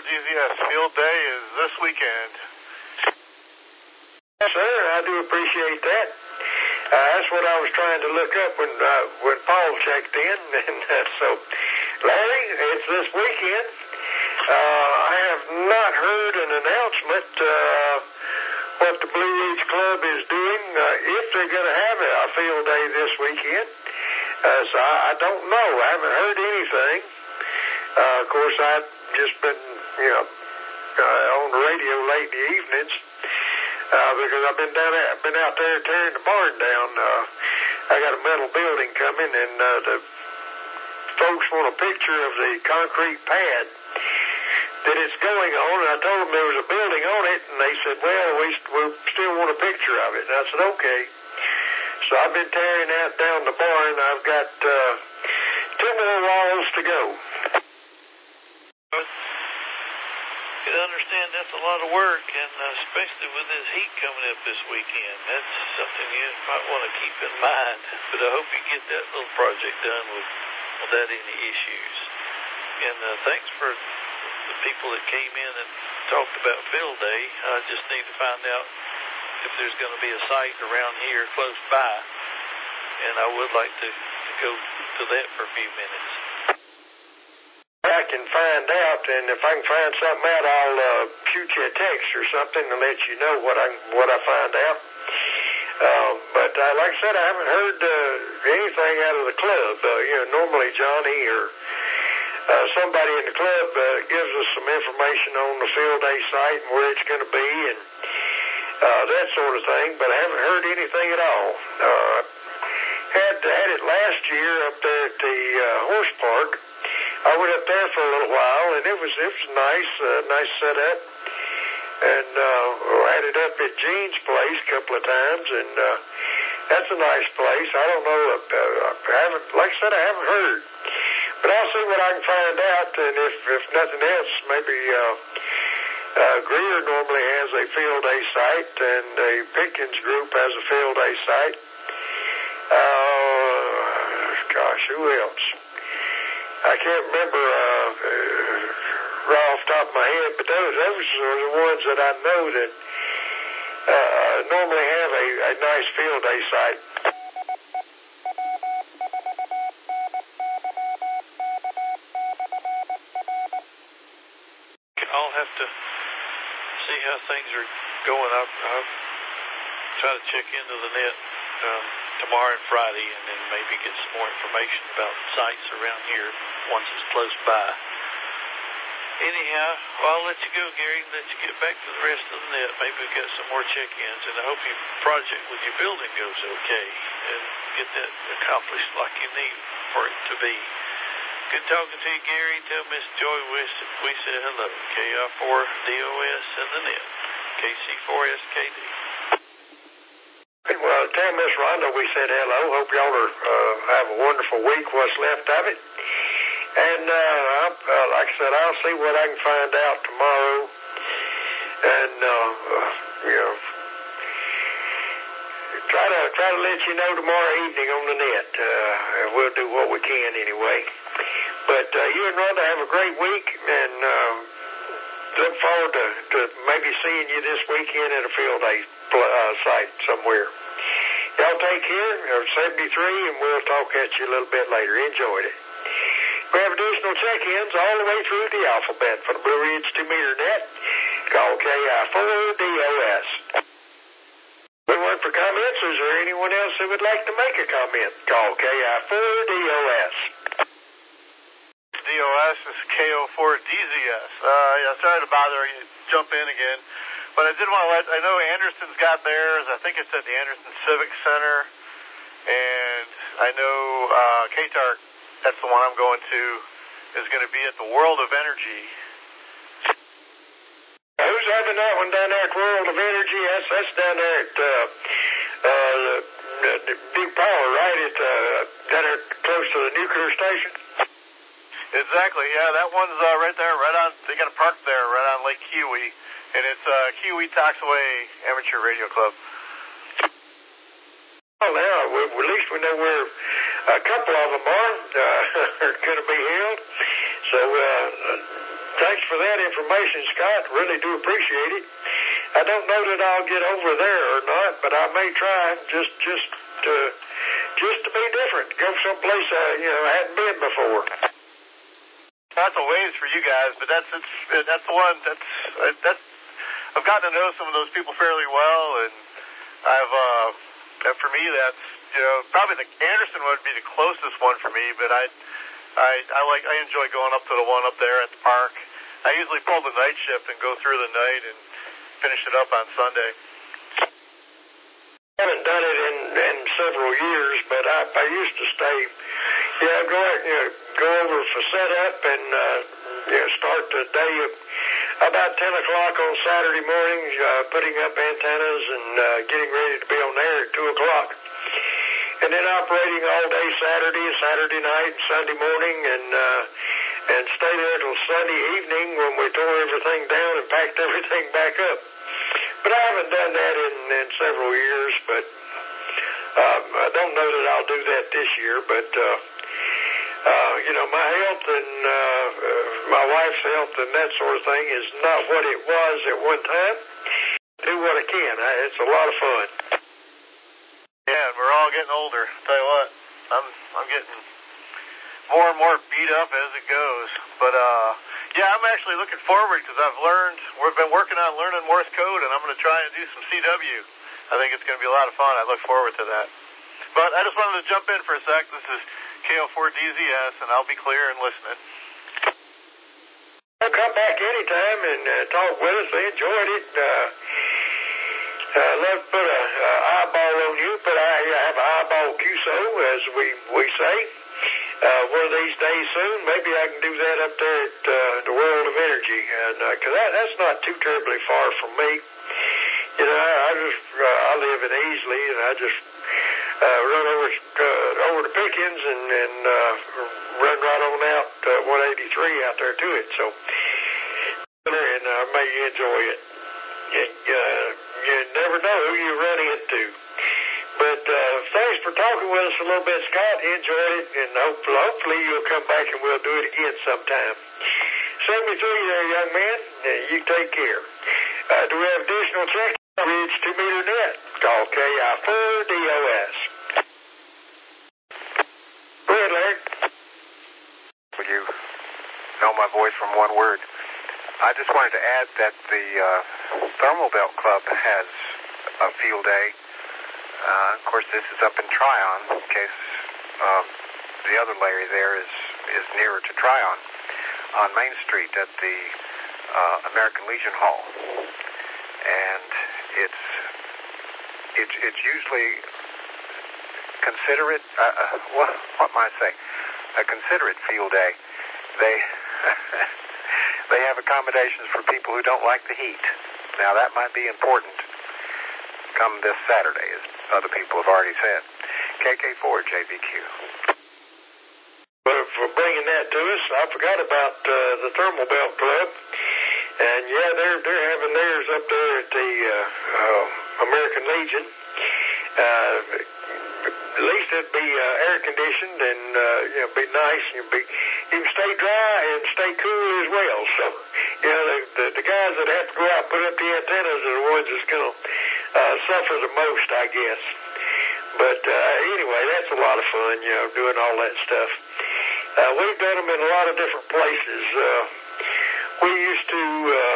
DZS Field Day is this weekend. Yes, sir. I do appreciate that. That's what I was trying to look up when Paul checked in. And so, Larry, it's this weekend. I have not heard an announcement what the Blue Ridge Club is doing, if they're going to have a field day this weekend. So I don't know. I haven't heard anything. Of course, I've just been, on the radio late in the evenings because I've been out there tearing the barn down. I got a metal building coming, and the folks want a picture of the concrete pad that it's going on. And I told them there was a building on it, and they said, well, we still want a picture of it. And I said, okay. So I've been tearing that down the barn. I've got 2 more walls to go. You can understand that's a lot of work, and especially with this heat coming up this weekend. That's something you might want to keep in mind. But I hope you get that little project done without any issues. And thanks for the people that came in and talked about Field Day. I just need to find out if there's going to be a site around here close by, and I would like to go to that for a few minutes. I can find out, and if I can find something out, I'll shoot you a text or something to let you know what I find out. But like I said, I haven't heard anything out of the club. Normally Johnny or somebody in the club gives us some information on the field day site and where it's going to be and that sort of thing, but I haven't heard anything at all. Had it last year up there at the horse park. I went up there for a little while, and it was nice setup. And had it up at Gene's place a couple of times, and that's a nice place. I don't know. Like I said, I haven't heard. But I'll see what I can find out, and if nothing else, maybe Greer normally has a field day site, and the Pickens group has a field day site. Who else? I can't remember right off the top of my head, but those are the ones that I know that normally have a nice field day site. I'll have to see how things are going. I'll try to check into the net tomorrow and Friday, and then maybe get some more information about sites around here once it's close by. Anyhow, I'll let you go, Gary, let you get back to the rest of the net. Maybe we've got some more check-ins, and I hope your project with your building goes okay, and get that accomplished like you need for it to be. Good talking to you, Gary. Tell Miss Joy West we said hello. KI4DOS and the net. KC4SKD. Well, tell Miss Rhonda we said hello. Hope y'all have a wonderful week, what's left of it. And like I said, I'll see what I can find out tomorrow. And, try to let you know tomorrow evening on the net. We'll do what we can anyway. But you and Rhonda have a great week, and look forward to maybe seeing you this weekend at a field day site somewhere. Y'all take care. 73, and we'll talk at you a little bit later. Enjoyed it. We have additional check-ins all the way through the alphabet for the Blue Ridge 2-meter net. Call KI4DOS. Anyone for comments? Is there anyone else who would like to make a comment? Call KI4DOS. DOS is KO4DZS. Sorry to bother you. Jump in again. But I did want to I know Anderson's got theirs. I think it's at the Anderson Civic Center. And I know KTAR, that's the one I'm going to, is going to be at the World of Energy. Who's having that one down there at World of Energy? That's down there at the big power, right? Down there close to the nuclear station? Exactly, yeah. That one's right there, right on, they got a park there right on Lake Kiwi. And it's Kiwi Taxaway Amateur Radio Club. Well, now, at least we know where a couple of them are going to be held. So thanks for that information, Scott. Really do appreciate it. I don't know that I'll get over there or not, but I may try just to be different. Go someplace I hadn't been before. That's a ways for you guys, but that's the one that's I've gotten to know some of those people fairly well, and for me that's probably the Anderson would be the closest one for me, but I enjoy going up to the one up there at the park. I usually pull the night shift and go through the night and finish it up on Sunday. I haven't done it in several years, but I used to stay. Go over for setup and start the day about 10 o'clock on Saturday mornings, putting up antennas and getting ready to be on air at 2 o'clock. And then operating all day Saturday night, Sunday morning, and stay there till Sunday evening when we tore everything down and packed everything back up. But I haven't done that in several years, but I don't know that I'll do that this year, but my health and my wife's health and that sort of thing is not what it was at one time. Do what I can. It's a lot of fun. Yeah, and we're all getting older. Tell you what, I'm getting more and more beat up as it goes. But I'm actually looking forward because we've been working on learning Morse code, and I'm going to try and do some CW. I think it's going to be a lot of fun. I look forward to that. But I just wanted to jump in for a sec. This is KO4DZS, and I'll be clear and listening. I'll come back anytime and talk with us. I enjoyed it. I'd love to put an eyeball on you, but I have an eyeball QSO, as we say. One of these days soon, maybe I can do that up there at the World of Energy, and because that's not too terribly far from me. I live in Easley, and I just run over to Pickens and run right on out 183 out there to it. So, and I may enjoy it. You never know who you run into. But thanks for talking with us a little bit, Scott. Enjoyed it, and hopefully you'll come back and we'll do it again sometime. Send me through there, young man. You take care. Do we have additional check? Bridge 2-meter net. Call KI4DOS. Go ahead, Larry. Will you know my voice from one word? I just wanted to add that the Thermal Belt Club has a field day. Of course, this is up in Tryon, in case the other Larry there is nearer to Tryon, on Main Street at the American Legion Hall. And it's usually considerate, what might I say, a considerate field day. They have accommodations for people who don't like the heat. Now, that might be important come this Saturday, as other people have already said. KK4JBQ. Well, for bringing that to us, I forgot about the Thermal Belt Club. And, they're having theirs up there at the American Legion. At least it'd be air-conditioned and, be nice. You can stay dry and stay cool as well. So, the guys that have to go out and put up the antennas are the ones that's going to suffer the most, I guess. But anyway, that's a lot of fun, doing all that stuff. We've done them in a lot of different places. We used to,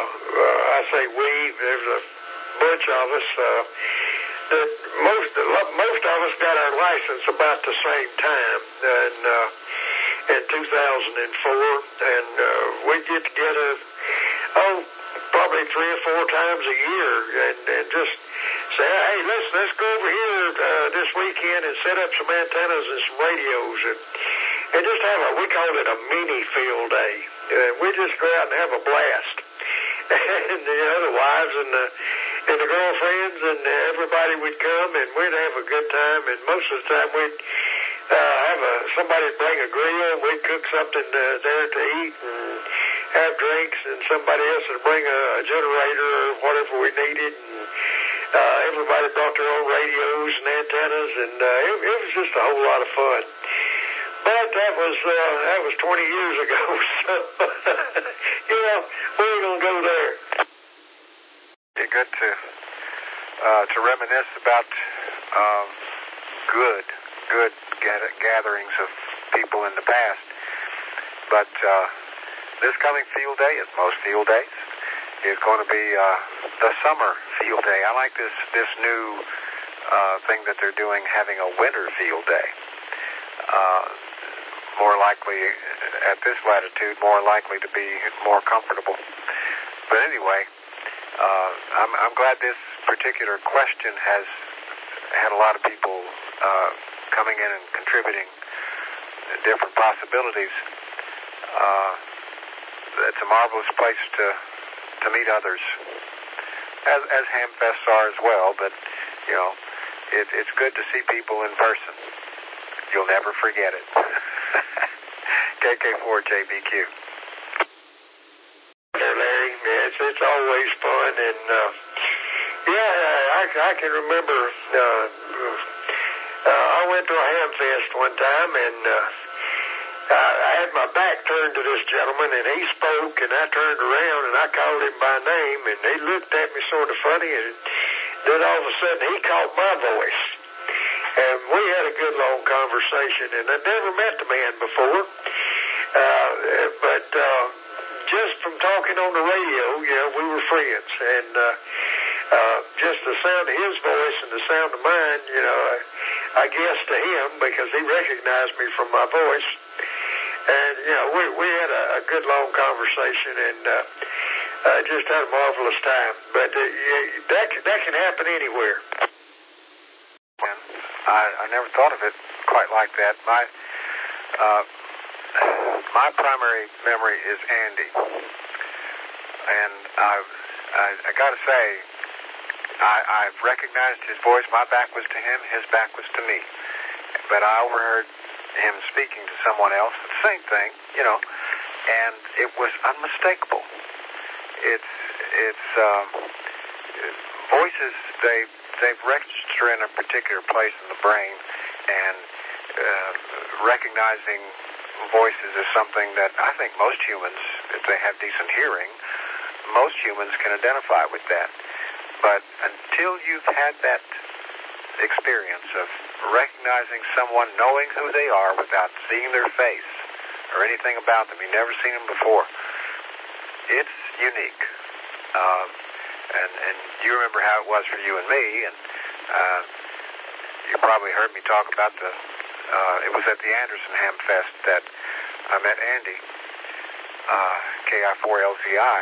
there's a bunch of us, that most of us got our license about the same time, and in 2004, and we'd get together, probably 3 or 4 times a year, and just say, hey, let's go over here this weekend and set up some antennas and some radios, and just have we call it a mini field day. We just go out and have a blast. And the wives and the girlfriends and everybody would come, and we'd have a good time. And most of the time we'd have somebody bring a grill. We'd cook something there to eat and have drinks, and somebody else would bring a generator or whatever we needed. And everybody brought their own radios and antennas, and it was just a whole lot of fun. But that was 20 years ago, so, you know, we ain't going to go there. It's good to reminisce about good gatherings of people in the past. But this coming field day, as most field days, is going to be the summer field day. I like this new thing that they're doing, having a winter field day. More likely, at this latitude, more likely to be more comfortable. But anyway, I'm glad this particular question has had a lot of people coming in and contributing different possibilities. It's a marvelous place to meet others, as Hamfests are as well. But you know, it's good to see people in person. You'll never forget it. KK4JBQ. Larry, it's always fun, and I can remember. I went to a Hamfest one time, and I had my back turned to this gentleman, and he spoke, and I turned around, and I called him by name, and he looked at me sort of funny, and then all of a sudden he caught my voice. And we had a good long conversation, and I'd never met the man before. But just from talking on the radio, we were friends. And just the sound of his voice and the sound of mine, I guess to him, because he recognized me from my voice. And, we had a good long conversation, and just had a marvelous time. But that can happen anywhere. I never thought of it quite like that. My primary memory is Andy, and I got to say, I've recognized his voice. My back was to him, his back was to me, but I overheard him speaking to someone else, the same thing, and it was unmistakable. It's voices, they register in a particular place in the brain, and recognizing voices is something that I think most humans, if they have decent hearing, most humans can identify with that. But until you've had that experience of recognizing someone, knowing who they are without seeing their face or anything about them, you've never seen them before, it's unique. And you remember how it was for you and me, and you probably heard me talk about it was at the Anderson Hamfest that I met Andy, KI4LZI.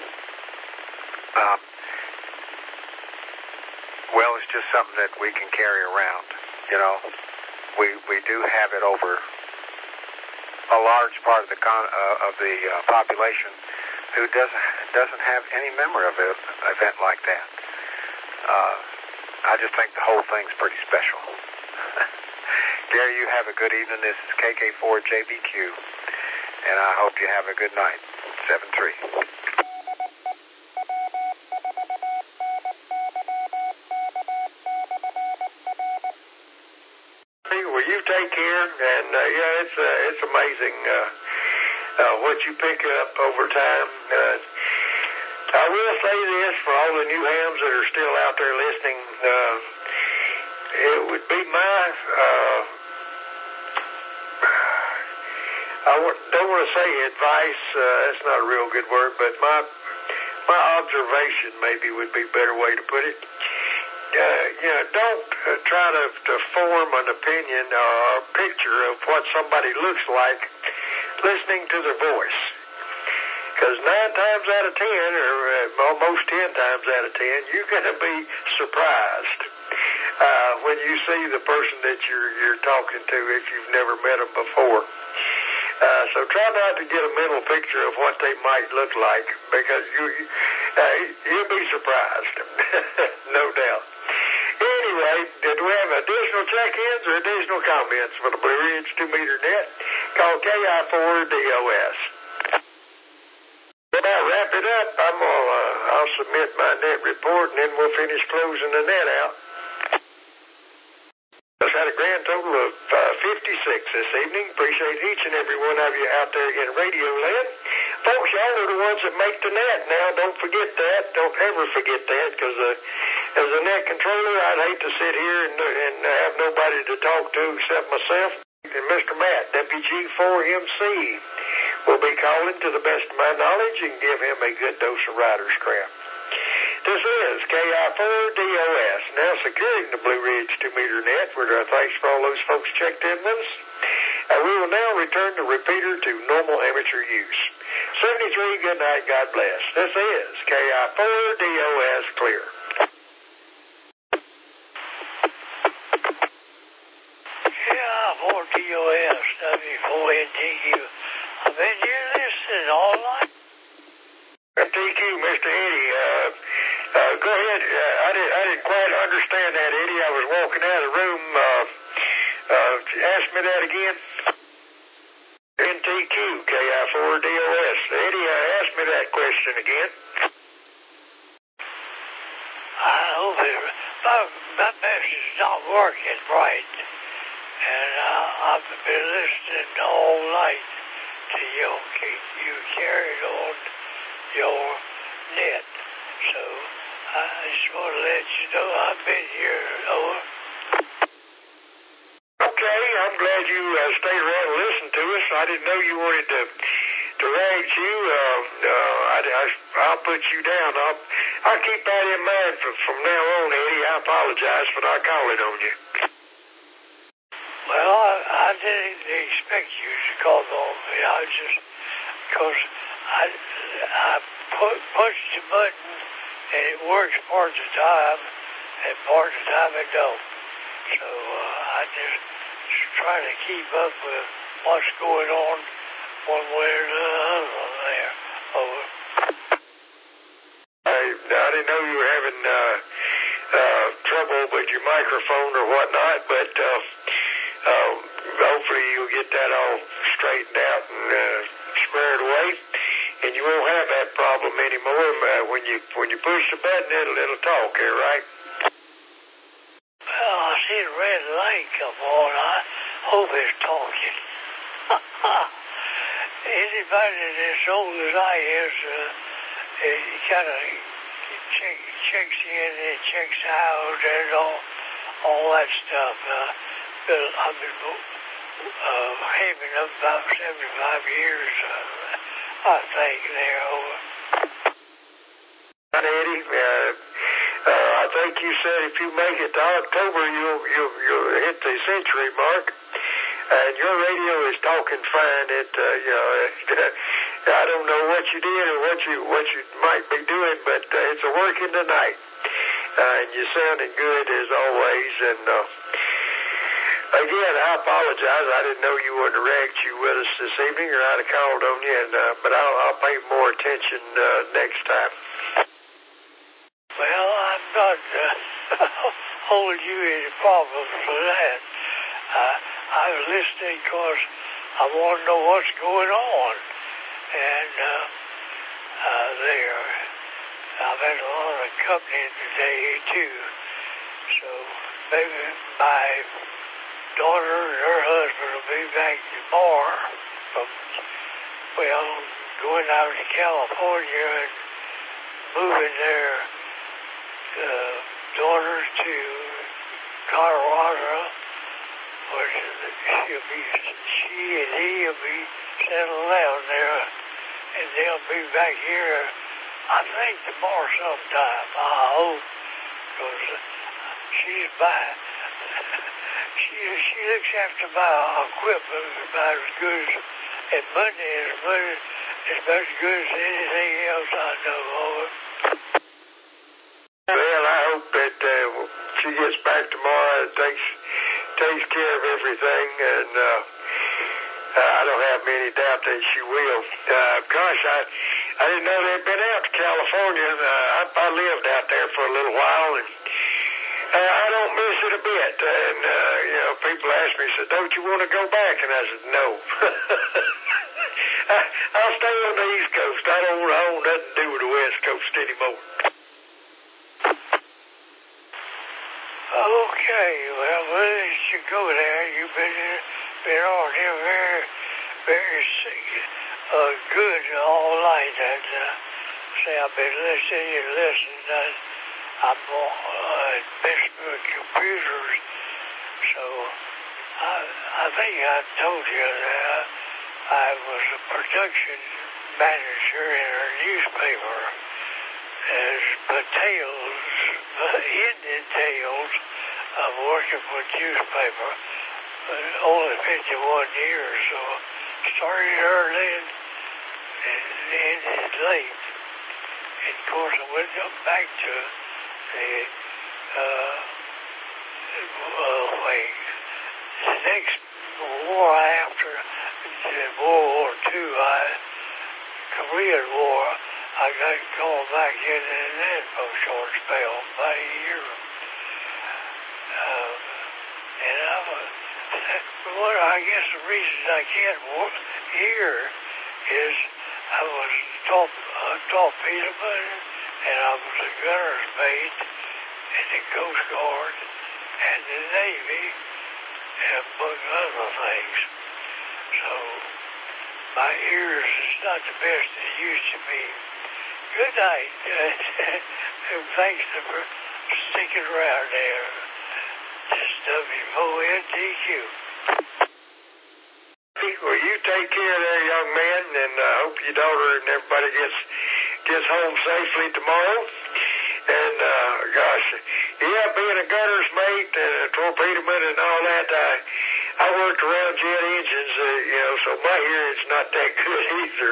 Well, it's just something that we can carry around, We do have it over a large part of the population who doesn't have any memory of an event like that. I just think the whole thing's pretty special. Gary, you have a good evening. This is KK4JBQ, and I hope you have a good night. 7-3. Well, you take care, and it's amazing what you pick up over time. I will say this for all the new hams that are still out there listening. It would be my, I don't want to say advice, that's not a real good word, but my observation maybe would be a better way to put it. Don't try to form an opinion or a picture of what somebody looks like listening to their voice. Because 9 times out of 10, or almost 10 times out of 10, you're going to be surprised when you see the person that you're talking to if you've never met them before. So try not to get a mental picture of what they might look like, because you'll be surprised, no doubt. Anyway, do we have additional check-ins or additional comments for the Blue Ridge 2-meter net? Call KI4DOS. Well, I'll wrap it up. I'll submit my net report, and then we'll finish closing the net out. Just had got a grand total of 56 this evening. Appreciate each and every one of you out there in Radio Land. Folks, y'all are the ones that make the net now. Don't forget that. Don't ever forget that, because as a net controller, I'd hate to sit here and have nobody to talk to except myself. And Mr. Matt, WG4MC, will be calling to the best of my knowledge and give him a good dose of rider's crap. This is KI4DOS, now securing the Blue Ridge 2-meter net. Thanks for all those folks checked in with us. We will now return the repeater to normal amateur use. 73, good night, God bless. This is KI4DOS clear. KI4DOS, W4NTQ. I've been here listening all night. TQ, Mr. Eddie, go ahead. I didn't quite understand that, Eddie. I was walking out of the room. Ask me that again. NTQ, KI4DOS. Eddie, ask me that question again. I know my message is not working right. And I've been listening all night to you carried on your net. So I just want to let you know I've been here, over. Okay, I'm glad you stayed around and listened to us. I didn't know you wanted to rag you. I'll put you down. I'll keep that in mind from now on, Eddie. I apologize for not calling on you. Well, I didn't expect you to call on me. I just, because I push the button and it works part of the time, and part of the time it don't. So I just try to keep up with what's going on one way or the other there. Over. I didn't know you were having trouble with your microphone or whatnot, but hopefully you'll get that all straightened out and squared away, and you won't have that problem anymore. When you push the button, it'll talk here, right? Well, I see the red light come on. I hope it's talking. Anybody that's old as I is, it kind of checks in and checks out and all that stuff. I've been having up about 75 years, I think, there. Over. Eddie, I think you said if you make it to October, you'll hit the century mark, and your radio is talking fine. I don't know what you did or what you might be doing, but it's a working tonight, and you're sounding good as always. And again, I apologize. I didn't know you wanted to rag you with us this evening, or I'd have called on you. But I'll pay more attention next time. Well, I'm not holding you any problems for that. I'm listening because I want to know what's going on. And there, I've had a lot of company today, too. So maybe my daughter and her husband will be back tomorrow from, going out to California and moving their daughters to Colorado, where she and he will be settled down there, and they'll be back here, I think, tomorrow sometime, I hope, because she's buying. She looks after my equipment about as good as money as much good as anything else I know of. Well, I hope that she gets back tomorrow and takes care of everything, and I don't have any doubt that she will. Gosh, I didn't know they'd been out to California. I lived out there for a little while, and I don't miss it a bit. And people ask me, said, "Don't you want to go back?" And I said, "No." I'll stay on the East Coast. I don't want nothing to do with the West Coast anymore. Okay, well, you go there. You've been on here very, very good all night. And say I've been listening. I'm on Pittsburgh computers, so I think I told you that I was a production manager in a newspaper. As ended tales of working for a newspaper, but only 51 years, so started early and ended late. And of course, I went back to the next war after World War II, Korean War. I got called back in that for a short spell, about a year. I guess the reason I can't hear is I was a torpedoman, and I was a gunner's mate in the Coast Guard and the Navy, among other things. So my ears is not the best it used to be. Good night, and thanks for sticking around there. This WONTQ. Well, you take care there, young man, and I hope your daughter and everybody gets home safely tomorrow. And, gosh, yeah, being a gunner's mate and a torpedoman and all that, I worked around jet engines, so my hearing's not that good either.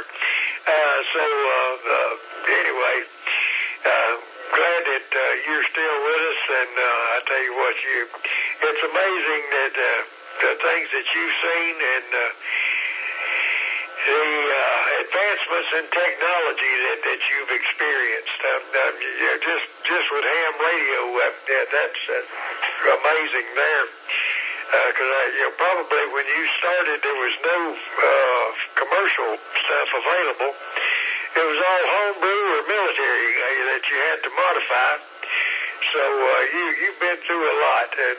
Anyway, glad that you're still with us, and I tell you what, it's amazing that the things that you've seen and the advancements in technology that you've experienced. Just with ham radio, that's amazing there. Because probably when you started, there was no commercial stuff available. It was all homebrew or military that you had to modify. So you've been through a lot, and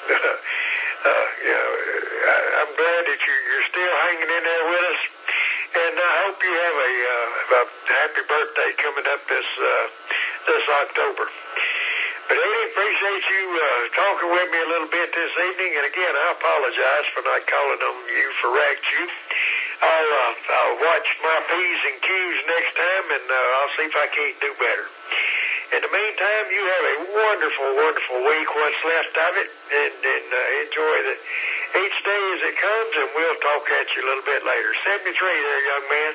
I'm glad that you're still hanging in there with us. And I hope you have a happy birthday coming up this October. But Eddie, appreciate you talking with me a little bit this evening. And again, I apologize for not calling on you for Rack Juke. I'll watch my P's and Q's next time, and I'll see if I can't do better. In the meantime, you have a wonderful, wonderful week, what's left of it, and enjoy each day as it comes, and we'll talk at you a little bit later. 73 there, young man.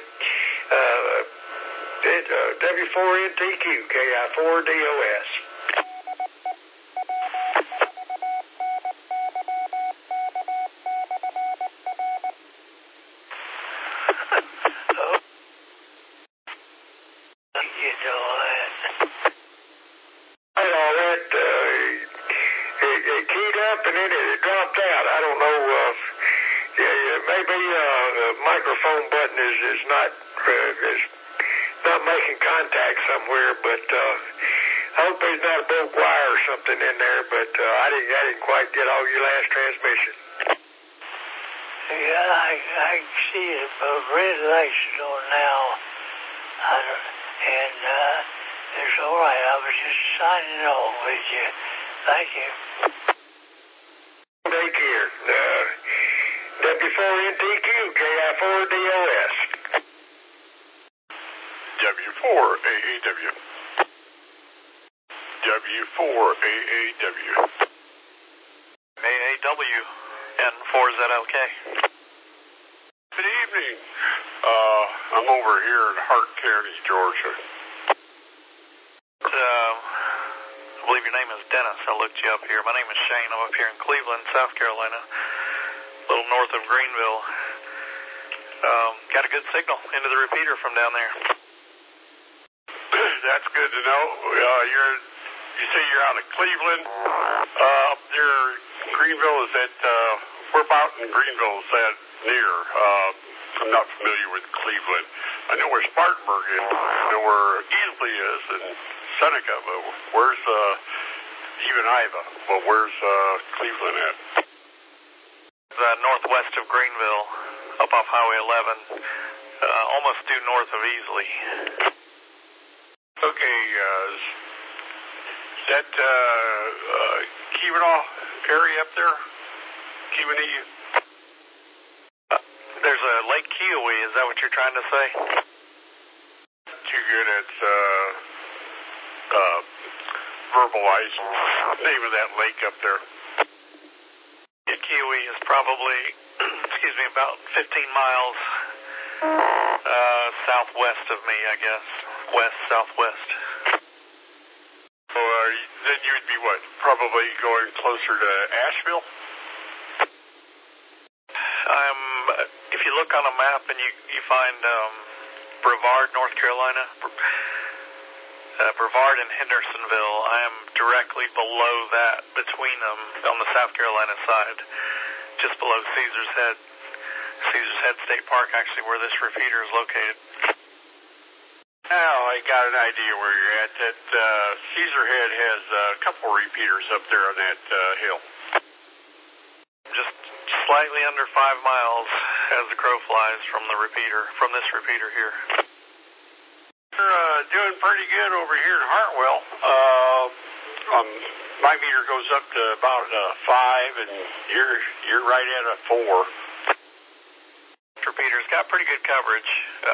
W4NTQ, KI4DOS. And then it dropped out. I don't know. Maybe the microphone button is not making contact somewhere. But I hope there's not a broke wire or something in there. But I didn't quite get all your last transmission. Yeah, I see the red lights on now, and it's all right. I was just signing off with you. Thank you. Take care. W4NTQ, KI4DOS. W4AAW. W4AAW. AAW, N4ZLK. Good evening. I'm over here in Hart County, Georgia. I believe your name is Dennis. I looked you up here. My name is Shane. I'm up here in Cleveland, South Carolina, a little north of Greenville. Got a good signal into the repeater from down there. That's good to know. You say you're out of Cleveland. Up there, Greenville, is that, where about in Greenville is that near? I'm not familiar with Cleveland. I know where Spartanburg is. I know where Easley is and Seneca, but where's even Iva? Well, where's Cleveland at? Northwest of Greenville, up off Highway 11, almost due north of Easley. Okay, is that Keweenaw area up there? Keweenaw? There's a Lake Keowee, is that what you're trying to say? Too good at verbalize the name of that lake up there. Yeah, Keowee is probably, excuse me, about 15 miles southwest of me, I guess. West-southwest. So then you would be what? Probably going closer to Asheville? If you look on a map and you find Brevard, North Carolina, Brevard and Hendersonville, I am directly below that, between them, on the South Carolina side, just below Caesar's Head. Caesar's Head State Park, actually, where this repeater is located. Now I got an idea where you're at. That Caesar Head has a couple repeaters up there on that hill. Just slightly under 5 miles as the crow flies from this repeater here. You're doing pretty good over here in Hartwell. My meter goes up to about 5, and you're right at a 4. Repeater's got pretty good coverage.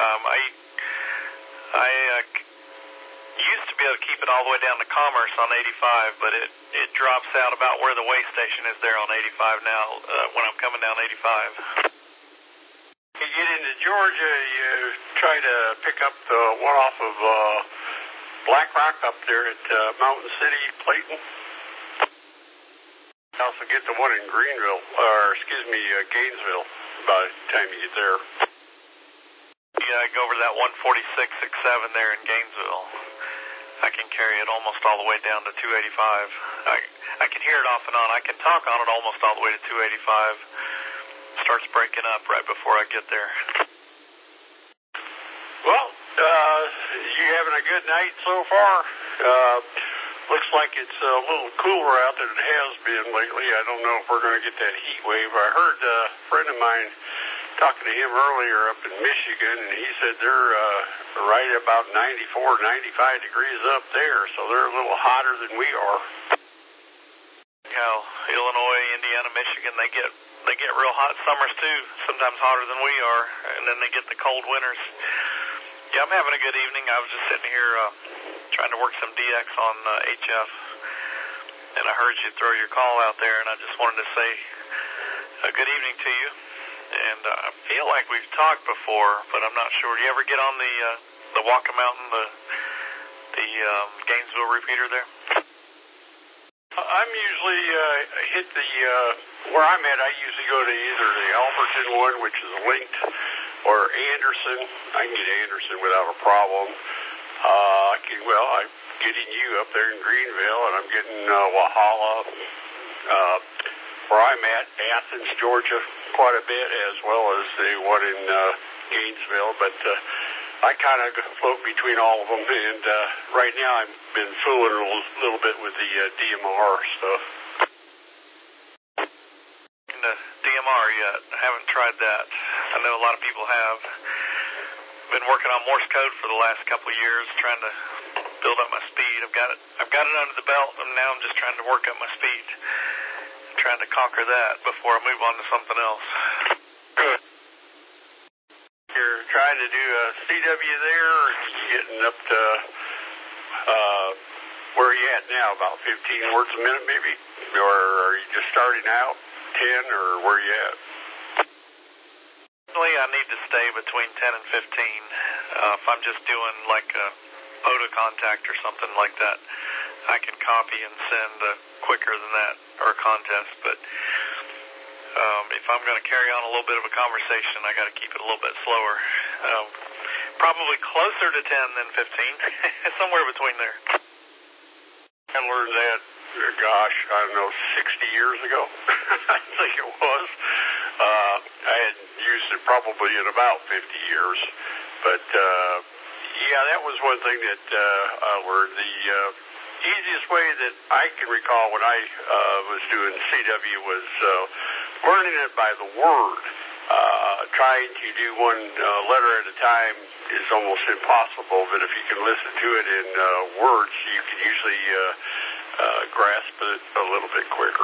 I used to be able to keep it all the way down to Commerce on 85, but it drops out about where the way station is there on 85 now when I'm coming down 85. You get into Georgia, you try to pick up the one off of Black Rock up there at Mountain City, Clayton. Also get the one in Gainesville by the time you get there. Yeah, I go over to that 146.67 there in Gainesville. I can carry it almost all the way down to 285. I can hear it off and on. I can talk on it almost all the way to 285. Starts breaking up right before I get there. Well, you having a good night so far? Looks like it's a little cooler out than it has been lately. I don't know if we're going to get that heat wave. I heard a friend of mine talking to him earlier up in Michigan, and he said they're right about 94, 95 degrees up there, so they're a little hotter than we are. Yeah, Illinois, Indiana, Michigan, they get real hot summers too, sometimes hotter than we are, and then they get the cold winters. Yeah, I'm having a good evening. I was just sitting here trying to work some DX on HF, and I heard you throw your call out there, and I just wanted to say a good evening to you. And I feel like we've talked before, but I'm not sure. Do you ever get on the Walker Mountain, the Gainesville repeater there? I'm usually hit where I'm at. I usually go to either the Alberton one, which is linked, or Anderson. I can get Anderson without a problem. I'm getting you up there in Greenville, and I'm getting Walhalla. Where I'm at, Athens, Georgia, quite a bit, as well as the one in Gainesville, but I kind of float between all of them, and right now I've been fooling a little bit with the DMR stuff. The DMR yet? I haven't tried that. I know a lot of people have. Been working on Morse code for the last couple of years, trying to build up my speed. I've got it under the belt, and now I'm just trying to work up my speed. Trying to conquer that before I move on to something else. Good. You're trying to do a CW there, or are you getting up to where are you at now, about 15 words a minute maybe? Or are you just starting out, 10, or where are you at? I need to stay between 10 and 15. If I'm just doing like a POTA contact or something like that, I can copy and send quicker than that, or a contest, but if I'm going to carry on a little bit of a conversation, I got to keep it a little bit slower. Probably closer to 10 than 15, somewhere between there. I learned that, I don't know, 60 years ago, I think it was. I had used it probably in about 50 years, but yeah, that was one thing that I learned. The easiest way that I can recall when I was doing CW was learning it by the word. Trying to do one letter at a time is almost impossible, but if you can listen to it in words, you can usually grasp it a little bit quicker.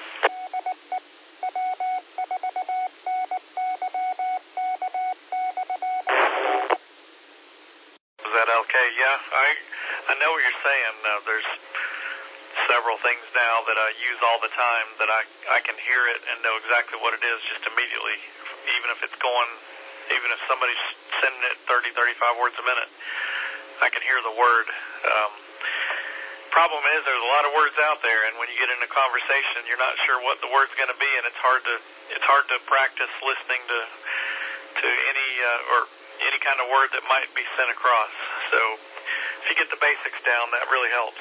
Is that okay? Yeah, I know what you're saying. There's several things now that I use all the time that I can hear it and know exactly what it is just immediately, even if somebody's sending it 30, 35 words a minute, I can hear the word. Problem is there's a lot of words out there, and when you get in a conversation, you're not sure what the word's going to be, and it's hard to practice listening to any kind of word that might be sent across. So if you get the basics down, that really helps.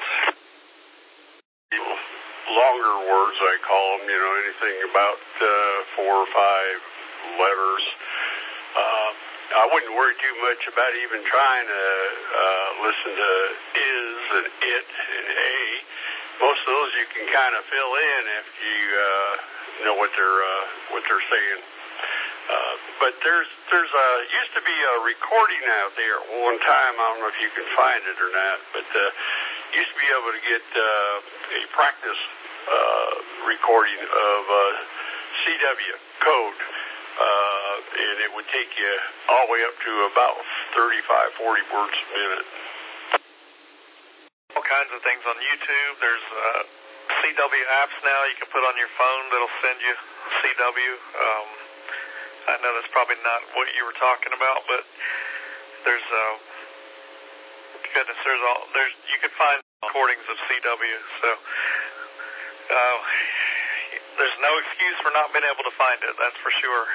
Longer words, I call them, anything about 4 or 5 letters. I wouldn't worry too much about even trying to listen to is and it and a. Most of those you can kind of fill in if you know what they're saying. But there's used to be a recording out there at one time. I don't know if you can find it or not, but used to be able to get a practice recording of CW code. And it would take you all the way up to about 35, 40 words a minute. All kinds of things on YouTube. There's CW apps now you can put on your phone that'll send you CW. I know that's probably not what you were talking about, but there's you can find recordings of CW. So there's no excuse for not being able to find it, that's for sure.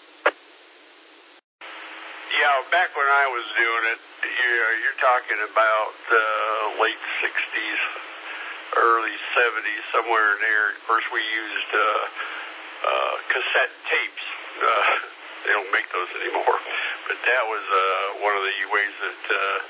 Yeah, back when I was doing it, you're talking about late 60s, early 70s, somewhere in there. Of course, we used cassette tapes. They don't make those anymore. But that was one of the ways that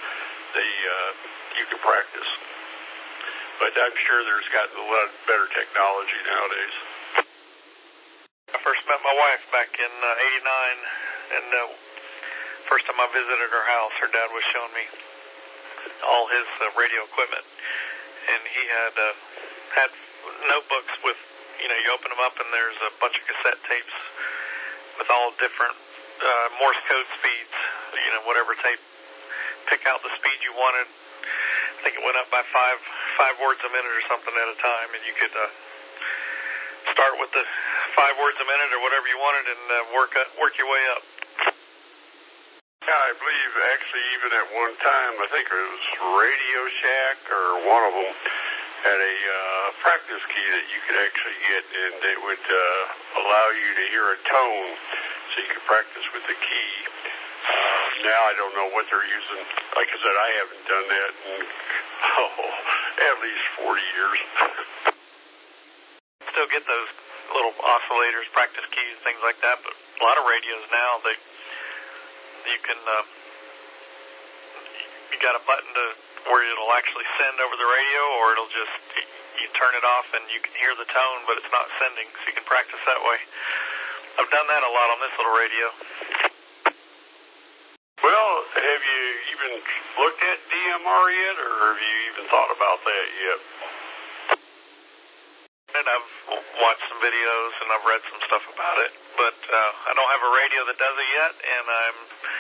you could practice. But I'm sure there's gotten a lot better technology nowadays. I first met my wife back in '89, and first time I visited her house, her dad was showing me all his radio equipment, and he had notebooks with, you open them up and there's a bunch of cassette tapes with all different Morse code speeds, whatever tape, pick out the speed you wanted. I think it went up by five words a minute or something at a time, and you could start with the 5 words a minute or whatever you wanted and work your way up. Yeah, I believe actually even at one time, I think it was Radio Shack or one of them had a practice key that you could actually get, and it would allow you to hear a tone so you could practice with the key. Now I don't know what they're using. Like I said, I haven't done that in at least 40 years. Still get those little oscillators, practice keys, things like that, but a lot of radios now, you can you got a button to where it'll actually send over the radio, or it'll just you turn it off and you can hear the tone, but it's not sending, so you can practice that way. I've done that a lot on this little radio. Well, have you even looked at DMR yet, or have you even thought about that yet? And I've watched some videos and I've read some stuff about it, but I don't have a radio that does it yet, and I'm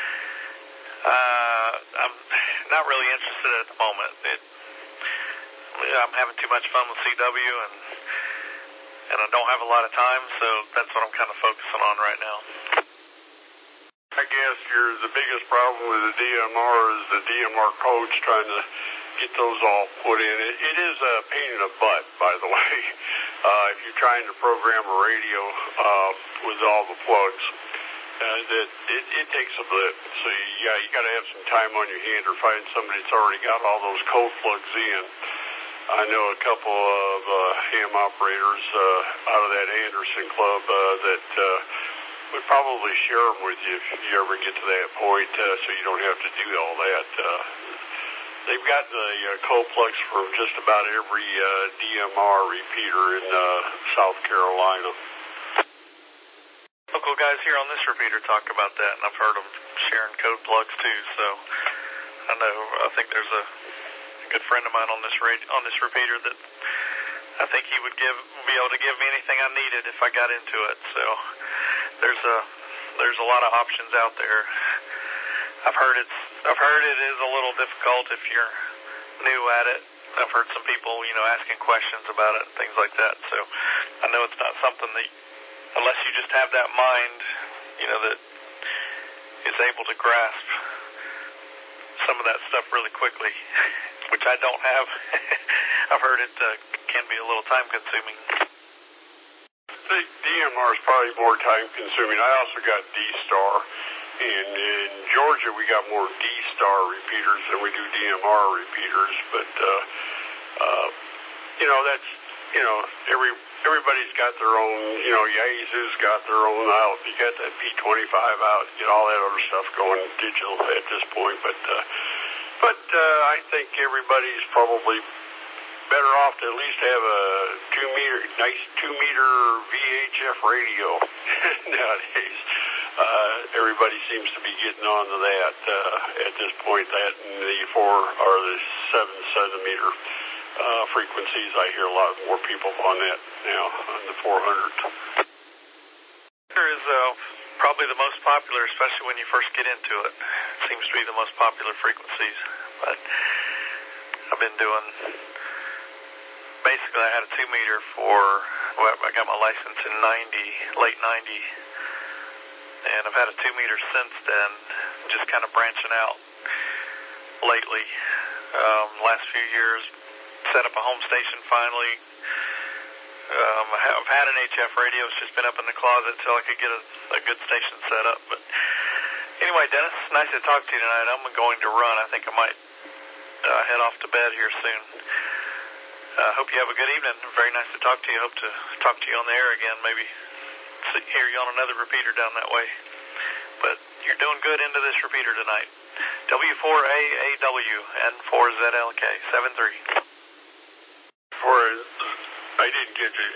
not really interested at the moment. I'm having too much fun with CW, and I don't have a lot of time, so that's what I'm kind of focusing on right now. I guess the biggest problem with the DMR is the DMR codes trying to get those all put in. It is a pain in the butt, by the way, if you're trying to program a radio with all the plugs. It takes a bit. So, you got to have some time on your hand or find somebody that's already got all those code plugs in. I know a couple of ham operators out of that Anderson club that would probably share them with you if you ever get to that point, so you don't have to do all that. They've got the code plugs for just about every DMR repeater in South Carolina. local guys here on this repeater talk about that, and I've heard them sharing code plugs too. So I think there's a good friend of mine on this repeater that I think he would be able to give me anything I needed if I got into it. So there's a lot of options out there. I've heard it is a little difficult if you're new at it. I've heard some people, asking questions about it and things like that. So I know it's not something that, unless you just have that mind, that is able to grasp some of that stuff really quickly, which I don't have. I've heard it can be a little time consuming. The DMR is probably more time consuming. I also got D-Star. And in Georgia, we got more D-Star repeaters than we do DMR repeaters. But, that's, everybody's got their own, Yaesu's got their own out. You got that P25 out, you get all that other stuff going digital at this point. But I think everybody's probably better off to at least have a 2-meter VHF radio nowadays. Everybody seems to be getting onto that at this point. That and the 4 or the 7-centimeter frequencies. I hear a lot more people on that now on the 400. There is probably the most popular, especially when you first get into it. It seems to be the most popular frequencies. But I've been doing. Basically, I had a 2-meter I got my license in late 90. And I've had a 2-meter since then, just kind of branching out lately. Last few years, set up a home station finally. I've had an HF radio. It's just been up in the closet until I could get a good station set up. But anyway, Dennis, nice to talk to you tonight. I'm going to run. I think I might head off to bed here soon. Hope you have a good evening. Very nice to talk to you. Hope to talk to you on the air again, maybe hear you on another repeater down that way. But you're doing good into this repeater tonight. W4AAW N4ZLK 73. I didn't get you.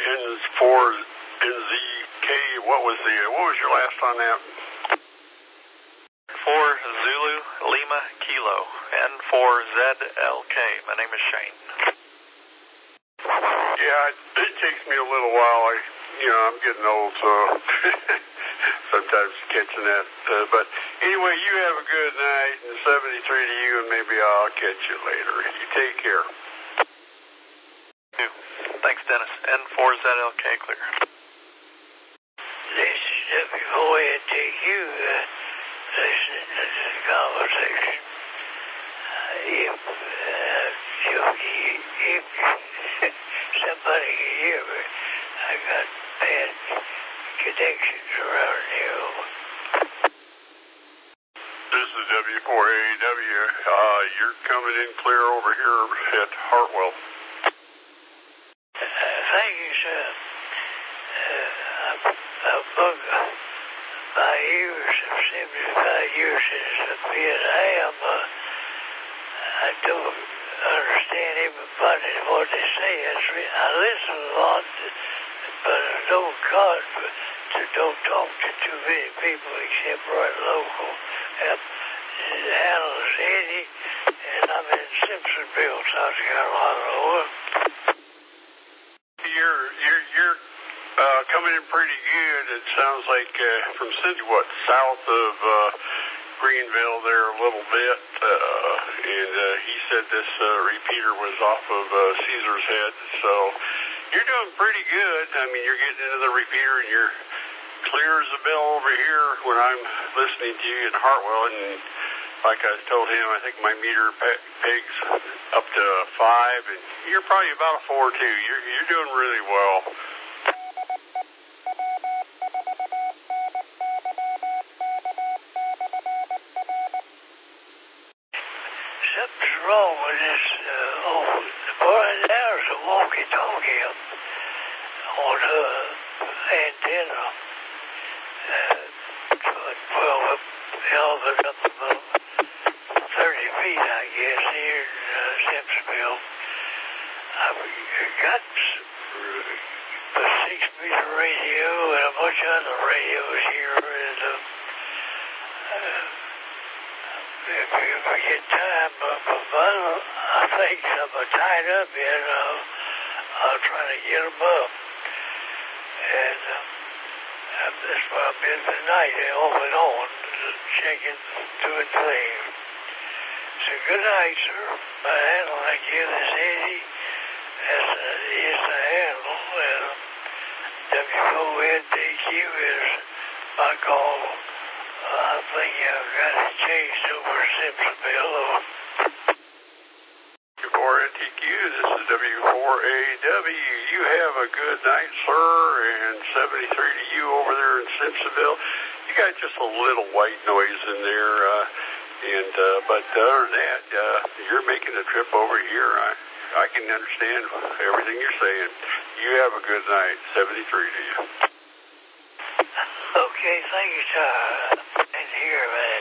N4NZK. What was your last on that? 4 Zulu Lima Kilo N4ZLK. My name is Shane. Yeah, it takes me a little while. I'm getting old, so sometimes catching that. But anyway, you have a good night, and 73 to you, and maybe I'll catch you later. You take care. Thanks, Dennis. N4ZLK clear. This is W4NTQ listening to this conversation. If somebody can hear me, I got bad connections around here. This is W4AW. You're coming in clear over here at Hartwell. Thank you, sir. My years of 75 years since I've been, I don't understand everybody what they say. I listen a lot, but I don't talk to too many people except right local. Hannah's Eddie, and I'm in Simpsonville, South Carolina. You're coming in pretty good. It sounds like from south of Greenville there a little bit. And he said this repeater was off of Caesar's Head. So you're doing pretty good. I mean, you're getting into the repeater and you're clear as a bell over here when I'm listening to you in Hartwell. And like I told him, I think my meter pegs up to 5, and you're probably about a 4 too. You're doing really well. Something's wrong with this. There's a walkie-talkie on her antenna. 12 up, elevated up about 30 feet, I guess, here in Simpsonville. I've got 6-meter radio and a bunch of other radios here. And if I get time, but I think I'm tied up yet. I'll try to get them up. And that's why I've been tonight, off and on, checking, doing things. So good night, sir. My handle I give is Eddie. Is the handle. And WONDQ is my call. I think I've got it changed over Simpsonville. W4NTQ, this is W4AW. You have a good night, sir, and 73 to you over there in Simpsonville. You got just a little white noise in there, but other than that, you're making a trip over here. I can understand everything you're saying. You have a good night, 73 to you. Okay, thank you, sir. And here, man.